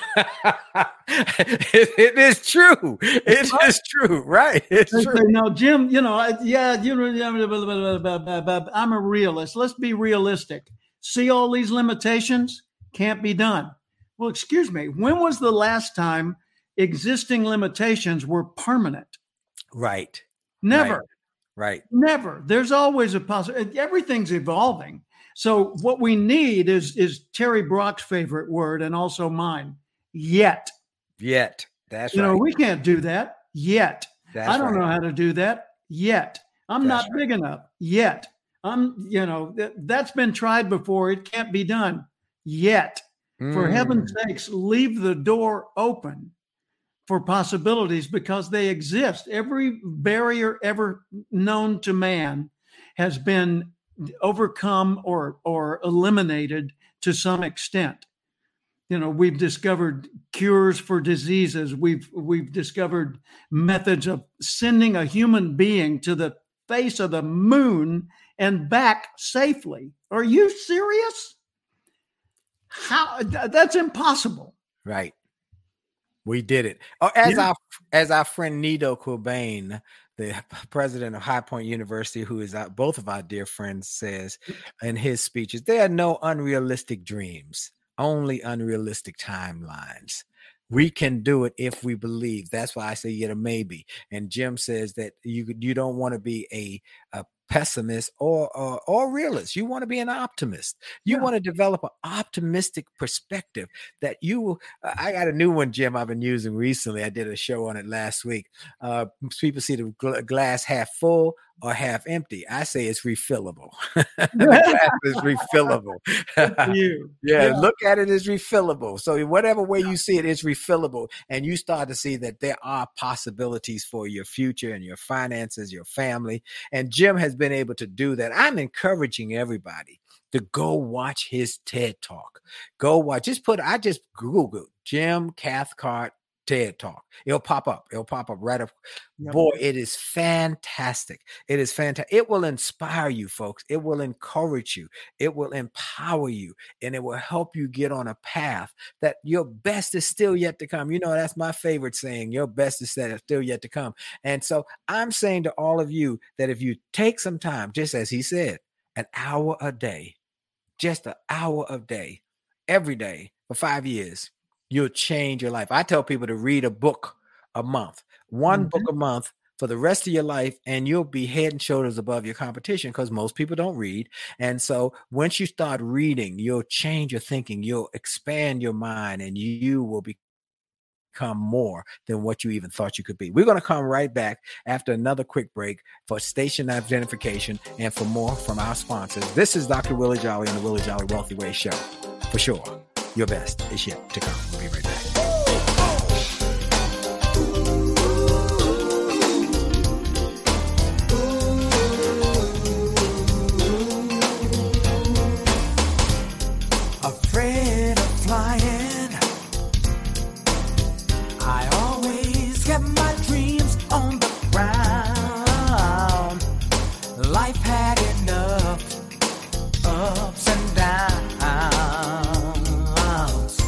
it, it is true. It right. is true, right? It's they true. Say, no, Jim, you know, I, yeah, you know, I'm a realist. Let's be realistic. See all these limitations? Can't be done. Well, excuse me. When was the last time existing limitations were permanent? Right. Never. Right. Right. Never. There's always a possibility. Everything's evolving. So what we need is, is Terry Brock's favorite word and also mine, yet. Yet. That's you right. You know, we can't do that yet. That's I don't right. know how to do that yet. I'm That's not right. big enough yet. I'm, you know, that, that's been tried before. It can't be done yet. Mm. For heaven's sakes, leave the door open for possibilities because they exist. Every barrier ever known to man has been overcome or or eliminated to some extent. You know, we've discovered cures for diseases. We've we've discovered methods of sending a human being to the face of the moon and back safely. Are you serious? How? That's impossible. Right. We did it. Oh, as Yeah. our as our friend Nido Cobain, the president of High Point University, who is our, both of our dear friends, says in his speeches, there are no unrealistic dreams, only unrealistic timelines. We can do it if we believe. That's why I say you get a maybe. And Jim says that you you don't want to be a, a pessimist or, or or realist. You want to be an optimist. You Yeah. want to develop an optimistic perspective that you will. Uh, I got a new one, Jim, I've been using recently. I did a show on it last week. Uh, people see the gl- glass half full or half empty. I say it's refillable. The glass is refillable. Good for you. Yeah, Yeah. look at it as refillable. So whatever way you see it, it's refillable. And you start to see that there are possibilities for your future and your finances, your family. And Jim has been able to do that. I'm encouraging everybody to go watch his TED Talk. Go watch. Just put, I just Googled Jim Cathcart TED Talk. It'll pop up. It'll pop up right up. Yep. Boy, it is fantastic. It is fantastic. It will inspire you, folks. It will encourage you. It will empower you. And it will help you get on a path that your best is still yet to come. You know, that's my favorite saying. Your best is still yet to come. And so I'm saying to all of you that if you take some time, just as he said, an hour a day, just an hour a day, every day for five years, you'll change your life. I tell people to read a book a month, one Mm-hmm. book a month for the rest of your life, and you'll be head and shoulders above your competition because most people don't read. And so once you start reading, you'll change your thinking, you'll expand your mind, and you will be become more than what you even thought you could be. We're going to come right back after another quick break for station identification and for more from our sponsors. This is Doctor Willie Jolly on the Willie Jolly Wealthy Way Show. For sure, your best is yet to come. We'll be right back. Afraid of flying, I always kept my dreams on the ground. Life had enough ups and downs,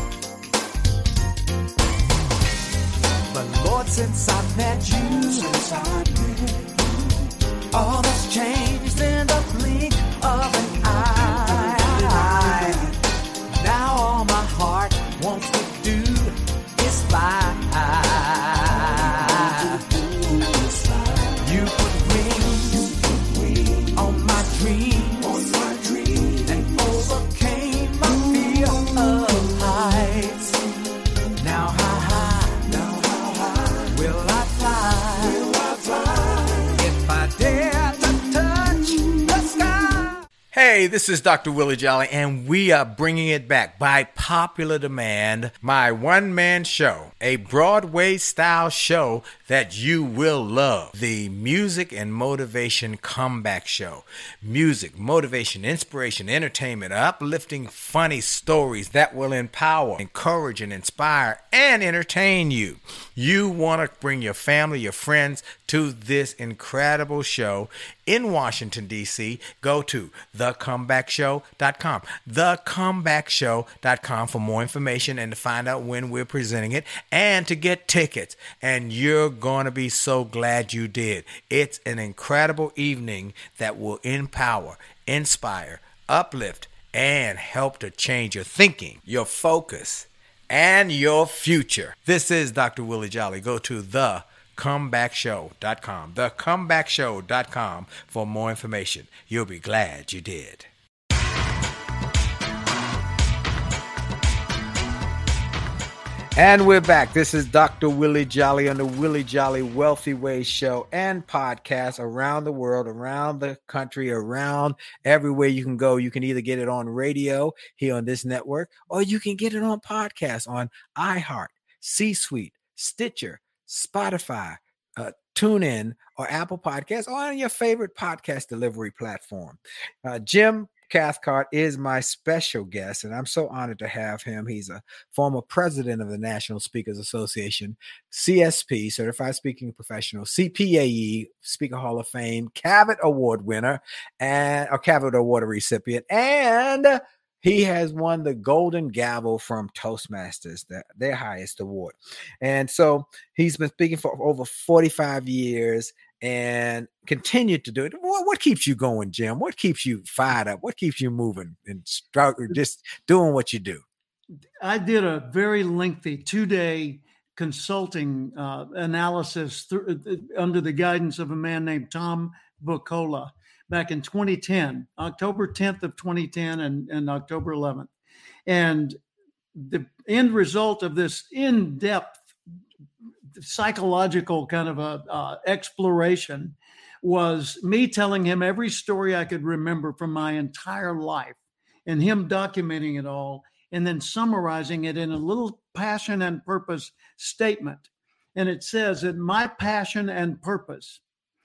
but Lord, since I met you, since I met you, all that's changed in the blink of an eye. Now all my heart wants to do is fly. You put wings on my dreams and overcame my fear of heights. Now how high, now how high will I fly? Will I fly? If I dare to touch the sky. Hey, this is Doctor Willie Jolly, and we are bringing it back by popular demand, my one-man show, a Broadway-style show that you will love, the Music and Motivation Comeback Show. Music, motivation, inspiration, entertainment, uplifting, funny stories that will empower, encourage, and inspire, and entertain you. You want to bring your family, your friends to this incredible show in Washington, D C, go to the comeback show dot com. the comeback show dot com for more information and to find out when we're presenting it and to get tickets. And you're going to be so glad you did. It's an incredible evening that will empower, inspire, uplift, and help to change your thinking, your focus, and your future. This is Doctor Willie Jolly. Go to the comeback show dot com. the comeback show dot com for more information. You'll be glad you did. And we're back. This is Doctor Willie Jolly on the Willie Jolly Wealthy Way Show and podcast around the world, around the country, around everywhere you can go. You can either get it on radio here on this network, or you can get it on podcast on iHeart, C-Suite, Stitcher, Spotify, uh, TuneIn, or Apple Podcasts, or on your favorite podcast delivery platform. Uh, Jim Cathcart is my special guest, and I'm so honored to have him. He's a former president of the National Speakers Association, C S P, Certified Speaking Professional, C P A E, Speaker Hall of Fame, Cavett Award winner, and a Cavett Award recipient, and he has won the Golden Gavel from Toastmasters, the, their highest award. And so he's been speaking for over forty-five years and continued to do it. What, what keeps you going, Jim? What keeps you fired up? What keeps you moving and struggle, just doing what you do? I did a very lengthy two-day consulting uh, analysis th- under the guidance of a man named Tom Buccola back in twenty ten, October tenth of twenty ten and, and October eleventh. And the end result of this in-depth psychological kind of a uh, exploration was me telling him every story I could remember from my entire life and him documenting it all and then summarizing it in a little passion and purpose statement. And it says that my passion and purpose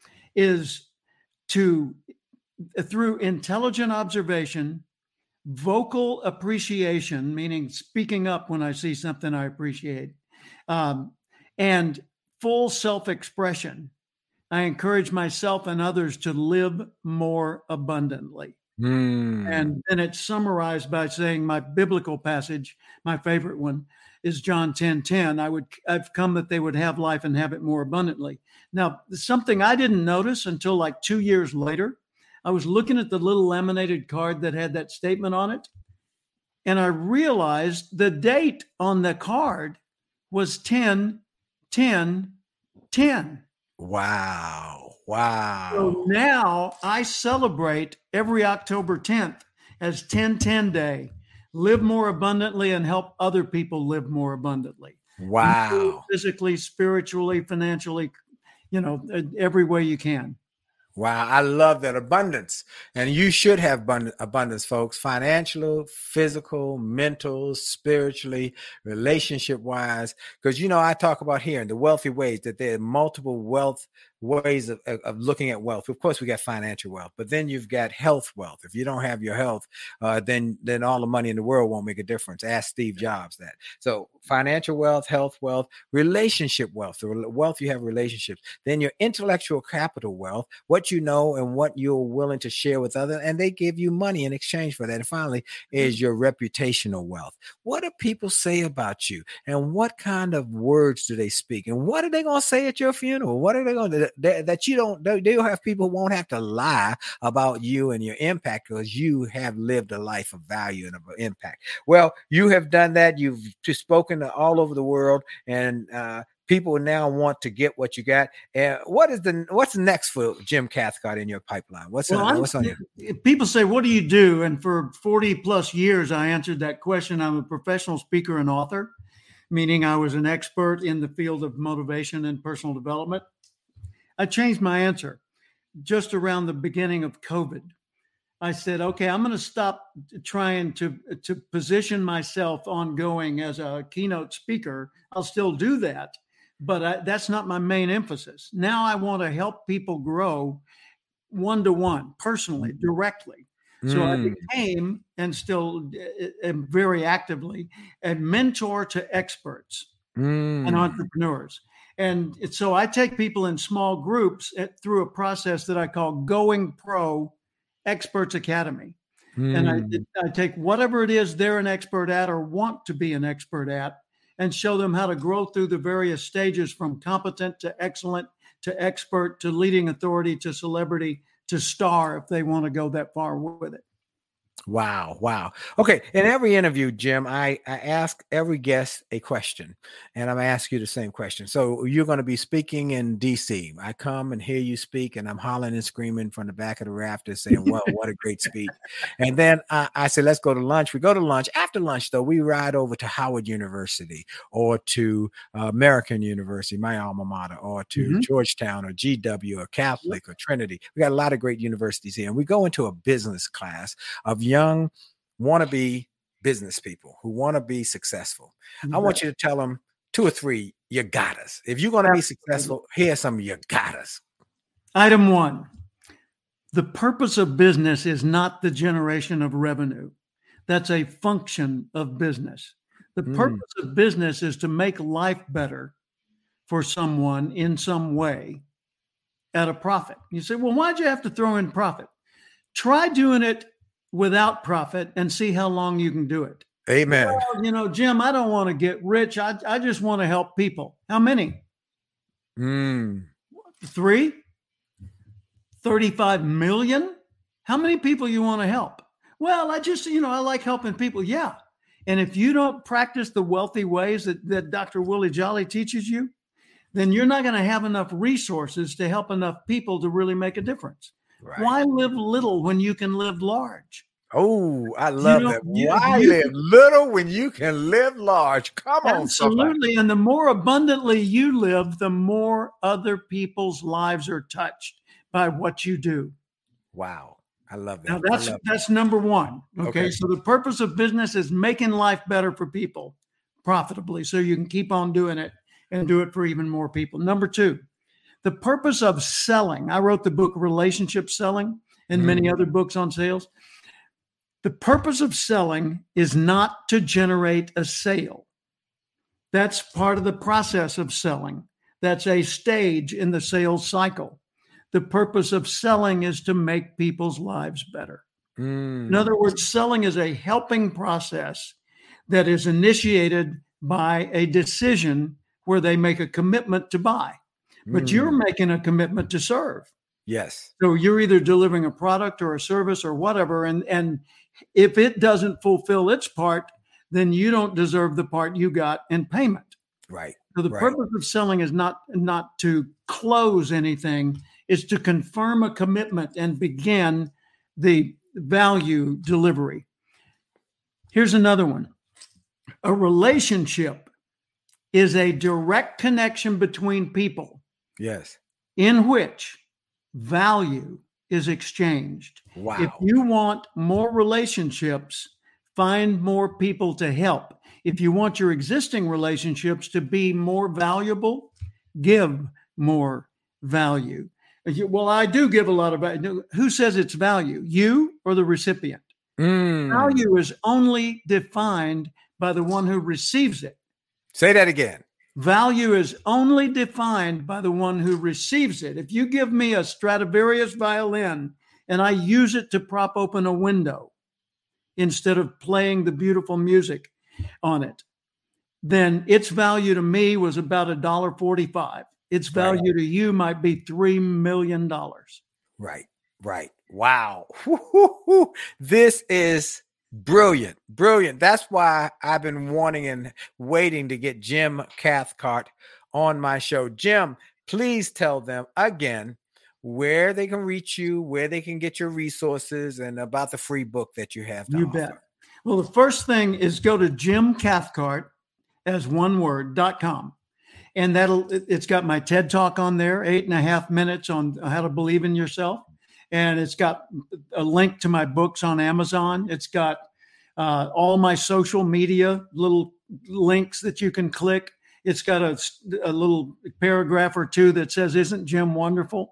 is to, through intelligent observation, vocal appreciation, meaning speaking up when I see something I appreciate, um, and full self-expression, I encourage myself and others to live more abundantly. Mm. And then it's summarized by saying my biblical passage, my favorite one, is John ten ten. I would, I've come that they would have life and have it more abundantly. Now, something I didn't notice until like two years later, I was looking at the little laminated card that had that statement on it, and I realized the date on the card was ten ten ten. Wow. Wow. So now I celebrate every October tenth as ten ten Day. Live more abundantly and help other people live more abundantly. Wow. Physically, spiritually, financially, you know, every way you can. Wow, I love that abundance. And you should have abund- abundance, folks, financial, physical, mental, spiritually, relationship wise. Because, you know, I talk about here in the wealthy ways that there are multiple wealth ways of, of, of looking at wealth. Of course, we got financial wealth, but then you've got health wealth. If you don't have your health, uh, then then all the money in the world won't make a difference. Ask Steve Jobs that. So financial wealth, health wealth, relationship wealth, the wealth you have relationships, then your intellectual capital wealth, what you know and what you're willing to share with others, and they give you money in exchange for that. And finally is your reputational wealth. What do people say about you, and what kind of words do they speak, and what are they going to say at your funeral? What are they going to that, that you don't they'll have people who won't have to lie about you and your impact, because you have lived a life of value and of impact. Well, you have done that. You've just spoken to all over the world, and uh people now want to get what you got. And what is the what's next for Jim Cathcart in your pipeline? What's, well, on, what's on your people say, what do you do? And for forty plus years, I answered that question. I'm a professional speaker and author, meaning I was an expert in the field of motivation and personal development. I changed my answer just around the beginning of COVID. I said, okay, I'm going to stop trying to, to position myself ongoing as a keynote speaker. I'll still do that, but I, that's not my main emphasis. Now I want to help people grow one-to-one, personally, directly. So mm. I became, and still am very actively, a mentor to experts mm. and entrepreneurs. And so I take people in small groups at, through a process that I call Going Pro Experts Academy. Mm. And I, I take whatever it is they're an expert at or want to be an expert at, and show them how to grow through the various stages from competent to excellent to expert to leading authority to celebrity to star, if they want to go that far with it. Wow. Wow. Okay. In every interview, Jim, I, I ask every guest a question, and I'm going to ask you the same question. So you're going to be speaking in D C. I come and hear you speak, and I'm hollering and screaming from the back of the rafters saying, well, what a great speech. And then I, I say, let's go to lunch. We go to lunch. After lunch, though, we ride over to Howard University or to uh, American University, my alma mater, or to mm-hmm. Georgetown or G W or Catholic or Trinity. We got a lot of great universities here. And we go into a business class of young young wannabe business people who want to be successful. Mm-hmm. I want you to tell them two or three you gotas. If you're going to be successful, here's some you gotas. Item one, the purpose of business is not the generation of revenue. That's a function of business. The mm. purpose of business is to make life better for someone in some way at a profit. You say, well, why'd you have to throw in profit? Try doing it without profit and see how long you can do it. Amen. Well, you know, Jim, I don't want to get rich. I, I just want to help people. How many? Mm. Three? thirty-five million? How many people you want to help? Well, I just, you know, I like helping people. Yeah. And if you don't practice the wealthy ways that, that Doctor Willie Jolly teaches you, then you're not going to have enough resources to help enough people to really make a difference. Right. Why live little when you can live large? Oh, I love you know, that. You, Why you, live little when you can live large? Come on, absolutely. Somebody. And the more abundantly you live, the more other people's lives are touched by what you do. Wow. I love that. Now that's love that's that. number one. Okay? Okay. So the purpose of business is making life better for people profitably, so you can keep on doing it and do it for even more people. Number two, the purpose of selling. I wrote the book Relationship Selling and many mm. other books on sales. The purpose of selling is not to generate a sale. That's part of the process of selling. That's a stage in the sales cycle. The purpose of selling is to make people's lives better. Mm. In other words, selling is a helping process that is initiated by a decision where they make a commitment to buy. But mm. you're making a commitment to serve. Yes. So you're either delivering a product or a service or whatever. And, and if it doesn't fulfill its part, then you don't deserve the part you got in payment. Right. So the right. purpose of selling is not, not to close anything. It's to confirm a commitment and begin the value delivery. Here's another one. A relationship is a direct connection between people. Yes. In which value is exchanged. Wow. If you want more relationships, find more people to help. If you want your existing relationships to be more valuable, give more value. Well, I do give a lot of value. Who says it's value? You or the recipient? Mm. Value is only defined by the one who receives it. Say that again. Value is only defined by the one who receives it. If you give me a Stradivarius violin and I use it to prop open a window instead of playing the beautiful music on it, then its value to me was about a dollar forty-five. Its value right. to you might be three million dollars. Right, right. Wow. This is brilliant, brilliant. That's why I've been wanting and waiting to get Jim Cathcart on my show. Jim, please tell them again where they can reach you, where they can get your resources, and about the free book that you have to You offer. bet. Well, the first thing is go to Jim Cathcart, as one word, dot com. And that'll, it's got my TED Talk on there, eight and a half minutes on how to believe in yourself. And it's got a link to my books on Amazon. It's got uh, all my social media, little links that you can click. It's got a, a little paragraph or two that says, "Isn't Jim wonderful?"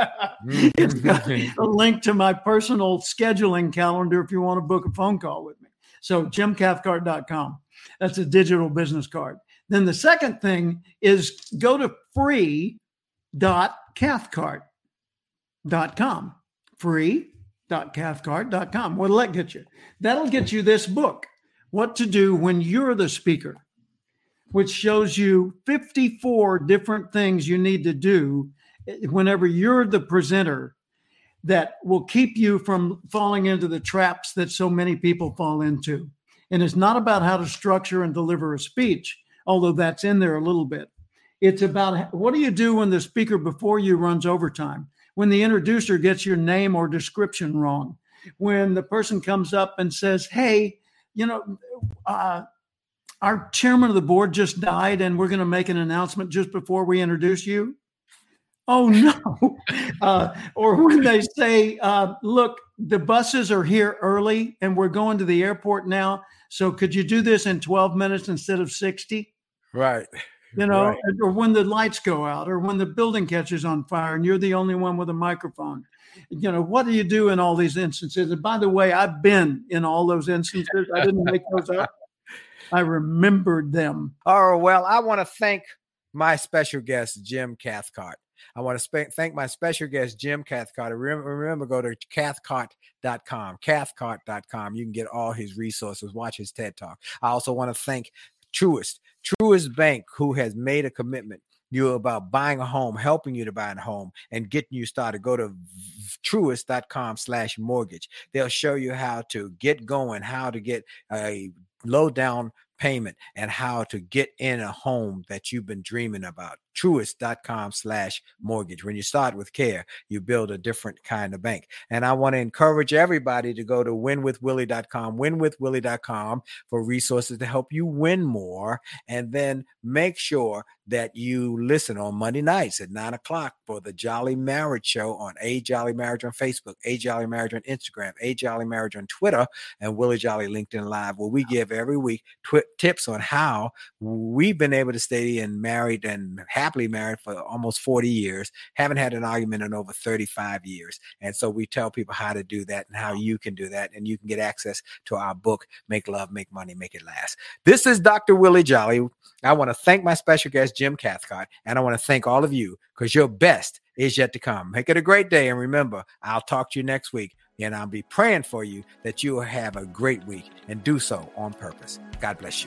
It's got a link to my personal scheduling calendar if you want to book a phone call with me. So Jim Cathcart dot com. That's a digital business card. Then the second thing is go to free dot cathcart dot com. free dot cathcart dot com. What'll that get you? That'll get you this book, What to Do When You're the Speaker, which shows you fifty-four different things you need to do whenever you're the presenter that will keep you from falling into the traps that so many people fall into. And it's not about how to structure and deliver a speech, although that's in there a little bit. It's about what do you do when the speaker before you runs overtime, when the introducer gets your name or description wrong, when the person comes up and says, "Hey, you know, uh, our chairman of the board just died and we're going to make an announcement just before we introduce you." Oh, no. Uh, or when they say, uh, "Look, the buses are here early and we're going to the airport now. So could you do this in twelve minutes instead of sixty? Right. You know, right. or when the lights go out or when the building catches on fire and you're the only one with a microphone. You know, what do you do in all these instances? And by the way, I've been in all those instances. I didn't make those up. I remembered them. Oh, well, I want to thank my special guest, Jim Cathcart. I want to sp- thank my special guest, Jim Cathcart. Remember, remember, go to cathcart dot com, cathcart dot com. You can get all his resources, watch his TED Talk. I also want to thank Truist, Truist Bank, who has made a commitment you about buying a home, helping you to buy a home, and getting you started. Go to truist dot com slash mortgage. They'll show you how to get going, how to get a low down payment, and how to get in a home that you've been dreaming about. truist dot com slash mortgage. When you start with care, you build a different kind of bank. And I want to encourage everybody to go to win with willie dot com, win with willie dot com for resources to help you win more. And then make sure that you listen on Monday nights at nine o'clock for the Jolly Marriage Show on A Jolly Marriage on Facebook, A Jolly Marriage on Instagram, A Jolly Marriage on Twitter, and Willie Jolly LinkedIn Live, where we give every week tw- tips on how we've been able to stay in married and happily married for almost forty years, haven't had an argument in over thirty-five years. And so we tell people how to do that and how you can do that. And you can get access to our book, Make Love, Make Money, Make It Last. This is Doctor Willie Jolly. I want to thank my special guest, Jim Cathcart, and I want to thank all of you because your best is yet to come. Make it a great day. And remember, I'll talk to you next week, and I'll be praying for you that you will have a great week and do so on purpose. God bless you.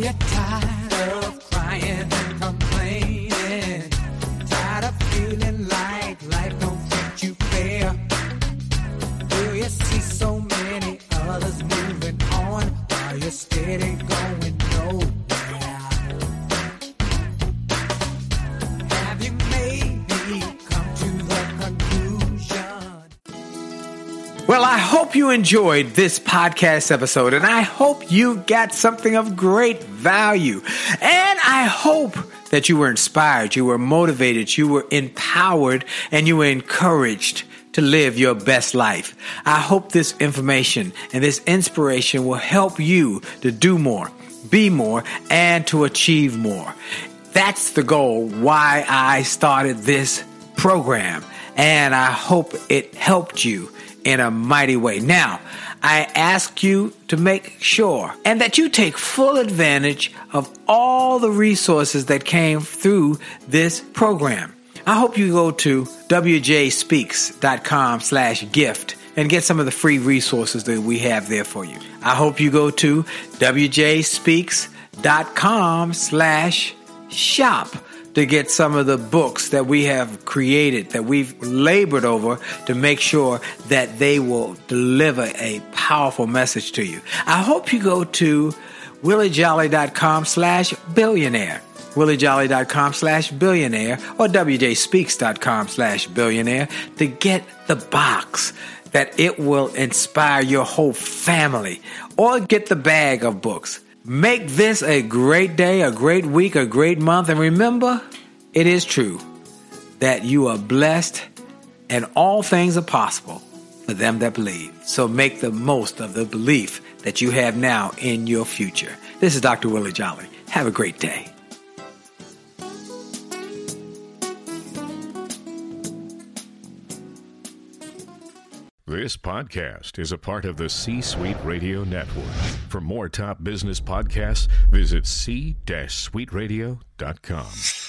you tired of crying and complaining? Tired of feeling like life don't treat you fair? Do you see so many others moving on while you're steady going nowhere? Have you maybe come to the conclusion? Well, I hope you enjoyed this podcast episode, and I hope you got something of great value. And I hope that you were inspired, you were motivated, you were empowered, and you were encouraged to live your best life. I hope this information and this inspiration will help you to do more, be more, and to achieve more. That's the goal why I started this program, and I hope it helped you in a mighty way. Now, I ask you to make sure and that you take full advantage of all the resources that came through this program. I hope you go to w j speaks dot com slash gift and get some of the free resources that we have there for you. I hope you go to w j speaks dot com slash shop to get some of the books that we have created, that we've labored over to make sure that they will deliver a powerful message to you. I hope you go to willie jolly dot com slash billionaire. willie jolly dot com slash billionaire or w j speaks dot com slash billionaire to get the box that it will inspire your whole family, or get the bag of books. Make this a great day, a great week, a great month, and remember, it is true that you are blessed and all things are possible for them that believe. So make the most of the belief that you have now in your future. This is Doctor Willie Jolly. Have a great day. This podcast is a part of the C-Suite Radio Network. For more top business podcasts, visit c suite radio dot com.